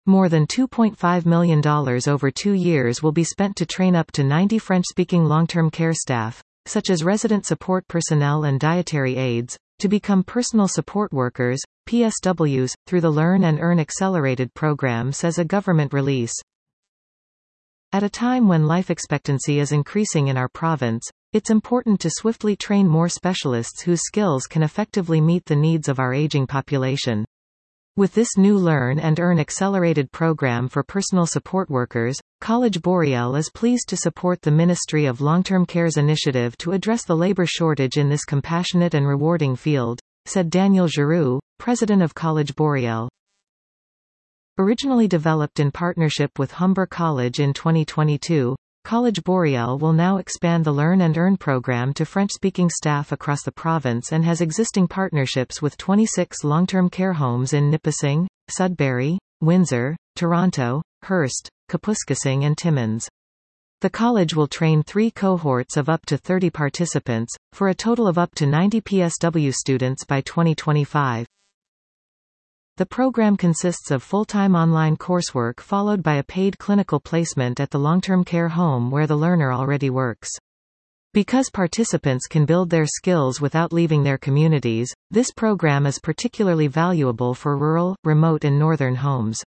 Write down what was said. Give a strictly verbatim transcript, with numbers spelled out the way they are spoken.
More than two point five million dollars over two years will be spent to train up to ninety French-speaking long-term care staff, such as resident support personnel and dietary aides, to become personal support workers, P S Ws, through the Learn and Earn Accelerated program, says a government release. At a time when life expectancy is increasing in our province, it's important to swiftly train more specialists whose skills can effectively meet the needs of our aging population. With this new Learn and Earn Accelerated program for personal support workers, College Boreal is pleased to support the Ministry of Long-Term Care's initiative to address the labor shortage in this compassionate and rewarding field, said Daniel Giroux, president of College Boreal. Originally developed in partnership with Humber College in twenty twenty-two, College Boreal will now expand the Learn and Earn program to French-speaking staff across the province and has existing partnerships with twenty-six long-term care homes in Nipissing, Sudbury, Windsor, Toronto, Hearst, Kapuskasing and Timmins. The college will train three cohorts of up to thirty participants, for a total of up to ninety P S W students by twenty twenty-five. The program consists of full-time online coursework followed by a paid clinical placement at the long-term care home where the learner already works. Because participants can build their skills without leaving their communities, this program is particularly valuable for rural, remote and northern homes.